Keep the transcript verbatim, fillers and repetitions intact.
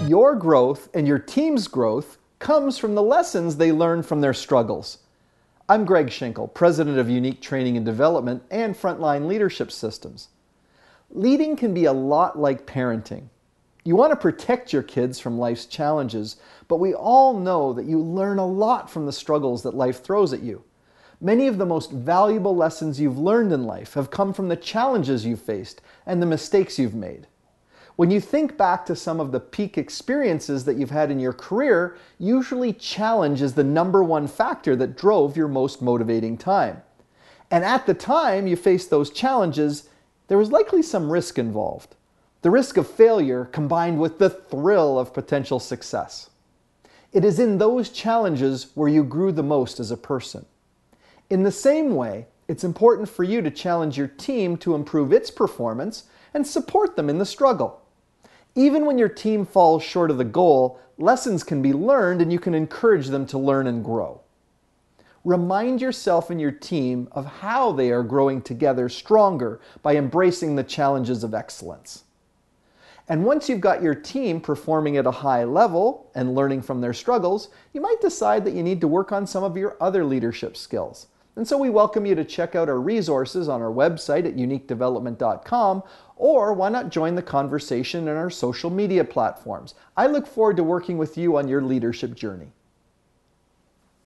Your growth and your team's growth comes from the lessons they learn from their struggles. I'm Greg Schenkel, President of Unique Training and Development and Frontline Leadership Systems. Leading can be a lot like parenting. You want to protect your kids from life's challenges, but we all know that you learn a lot from the struggles that life throws at you. Many of the most valuable lessons you've learned in life have come from the challenges you've faced and the mistakes you've made. When you think back to some of the peak experiences that you've had in your career, usually challenge is the number one factor that drove your most motivating time. And at the time you faced those challenges, there was likely some risk involved. The risk of failure combined with the thrill of potential success. It is in those challenges where you grew the most as a person. In the same way, it's important for you to challenge your team to improve its performance and support them in the struggle. Even when your team falls short of the goal, lessons can be learned and you can encourage them to learn and grow. Remind yourself and your team of how they are growing together stronger by embracing the challenges of excellence. And once you've got your team performing at a high level and learning from their struggles, you might decide that you need to work on some of your other leadership skills. And so we welcome you to check out our resources on our website at unique development dot com, or why not join the conversation in our social media platforms. I look forward to working with you on your leadership journey.